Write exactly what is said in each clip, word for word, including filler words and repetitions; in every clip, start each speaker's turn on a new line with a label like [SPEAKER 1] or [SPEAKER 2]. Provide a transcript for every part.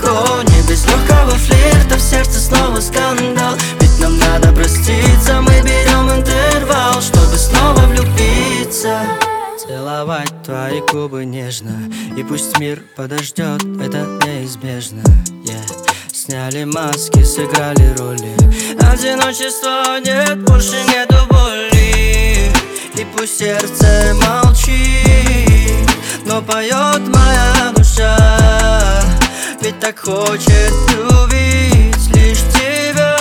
[SPEAKER 1] легко, не без легкого флирта, в сердце снова скандал. Ведь нам надо проститься, мы берем интервал, чтобы снова влюбиться. Целовать твои губы нежно, и пусть мир подождет, это неизбежно. yeah. Сняли маски, сыграли роли, одиночества нет, больше нету боли. И пусть сердце молчит, но поет моя душа, ведь так хочет увидеть лишь тебя.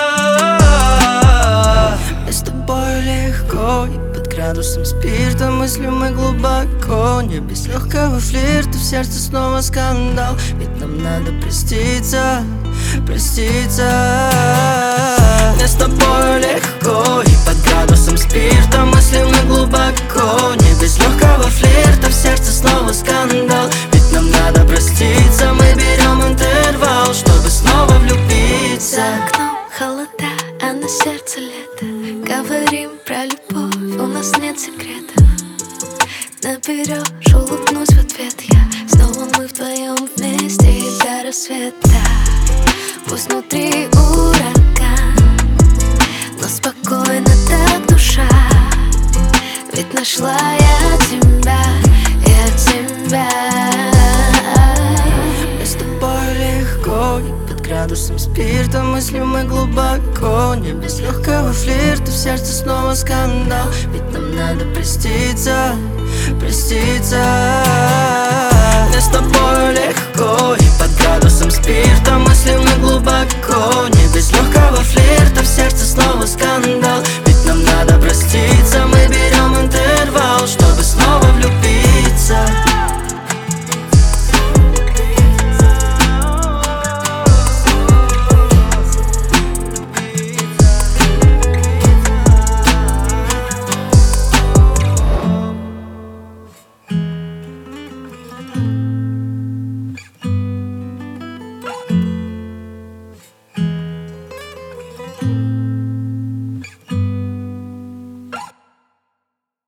[SPEAKER 1] Мне с тобой легко, и под градусом спирта мыслим мы глубоко. Не без легкого флирта, в сердце снова скандал. Ведь нам надо проститься, проститься. Мне с тобой легко, и под градусом спирта мыслим мы глубоко. Не без легкого флирта, в сердце снова скандал. Ведь нам надо проститься, мы берем интервал, чтобы снова влюбиться.
[SPEAKER 2] За окном холода, а на сердце лето. Говорим про любовь, у нас нет секретов. Наберешь, улыбнусь в ответ я. Снова мы вдвоем вместе и до рассвета. Пусть внутри ураган, но спокойно так душа. Ведь нашла я тебя, я тебя.
[SPEAKER 1] Мне с тобой легко, и под градусом спирта мыслим мы глубоко. Не без легкого флирта, в сердце снова скандал. Ведь нам надо проститься, проститься.